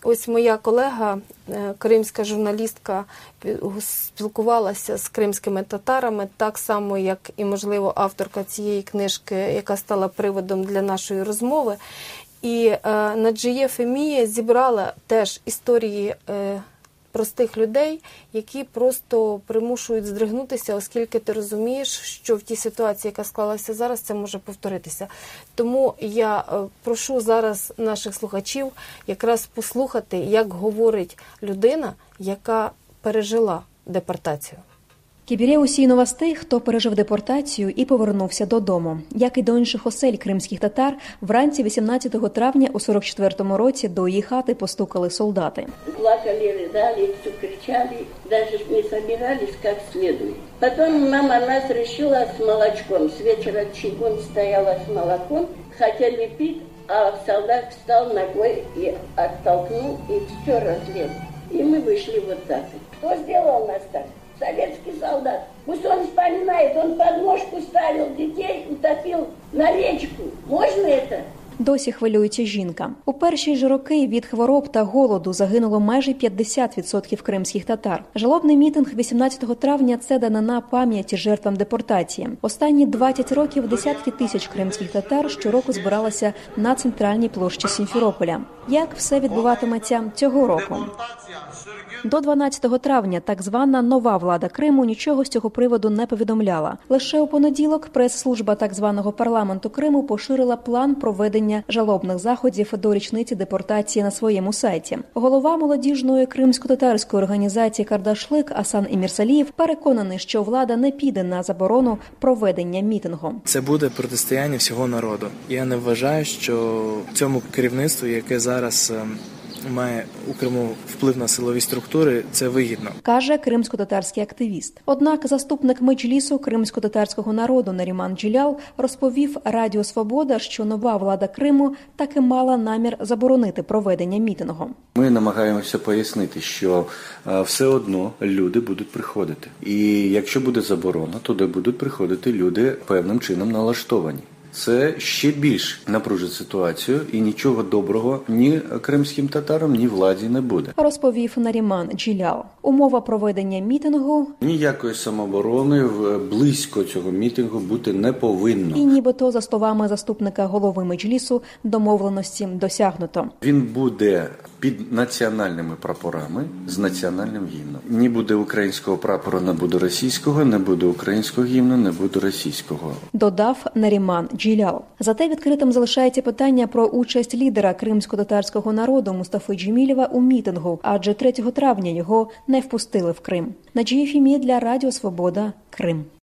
ось моя колега, кримська журналістка, спілкувалася з кримськими татарами, так само, як і, можливо, авторка цієї книжки, яка стала приводом для нашої розмови. І Наджіє Фемія зібрала теж історії простих людей, які просто примушують здригнутися, оскільки ти розумієш, що в тій ситуації, яка склалася зараз, це може повторитися. Тому я прошу зараз наших слухачів якраз послухати, як говорить людина, яка пережила депортацію. Кібіре усі новостей, хто пережив депортацію і повернувся додому. Як і до інших осель кримських татар, вранці 18 травня у 44-му році до її хати постукали солдати. Плакали, ридали, все кричали, даже не собирались как следует. Потом мама нас решила с молочком. С вечера чугун стояла с молоком, хотели пить, а солдат встал ногой и оттолкнул, и все разлил. И мы вышли вот так. Кто сделал нас так? Советский солдат. Пусть он вспоминает, он подножку ставил детей, утопил на речку. Можно это? Досі хвилюється жінка. У перші ж роки від хвороб та голоду загинуло майже 50% кримських татар. Жалобний мітинг 18 травня – це данина пам'яті жертвам депортації. Останні 20 років десятки тисяч кримських татар щороку збиралися на центральній площі Сімферополя. Як все відбуватиметься цього року? До 12 травня так звана нова влада Криму нічого з цього приводу не повідомляла. Лише у понеділок прес-служба так званого парламенту Криму поширила план проведення жалобних заходів до річниці депортації на своєму сайті. Голова молодіжної кримсько-татарської організації «Кардашлик» Асан Емірсалієв переконаний, що влада не піде на заборону проведення мітингу. Це буде протистояння всього народу. Я не вважаю, що цьому керівництву, яке зараз має у Криму вплив на силові структури, це вигідно, каже кримсько-татарський активіст. Однак заступник меджлісу кримсько-татарського народу Наріман Джілял розповів Радіо Свобода, що нова влада Криму таки мала намір заборонити проведення мітингу. Ми намагаємося пояснити, що все одно люди будуть приходити. І якщо буде заборона, туди будуть приходити люди певним чином налаштовані. Це ще більш напружить ситуацію, і нічого доброго ні кримським татарам, ні владі не буде. Розповів Наріман Джілял. Умова проведення мітингу – ніякої самооборони близько цього мітингу бути не повинно. І нібито, за словами заступника голови меджлісу, домовленості досягнуто. Він буде під національними прапорами з національним гімном. Не буде українського прапора, не буде російського, не буде українського гімну, не буде російського. Додав Наріман Джілял. Зате відкритим залишається питання про участь лідера кримсько-татарського народу Мустафи Джемілєва у мітингу, адже 3 травня його не впустили в Крим. Наджіє Фемія для Радіо Свобода, Крим.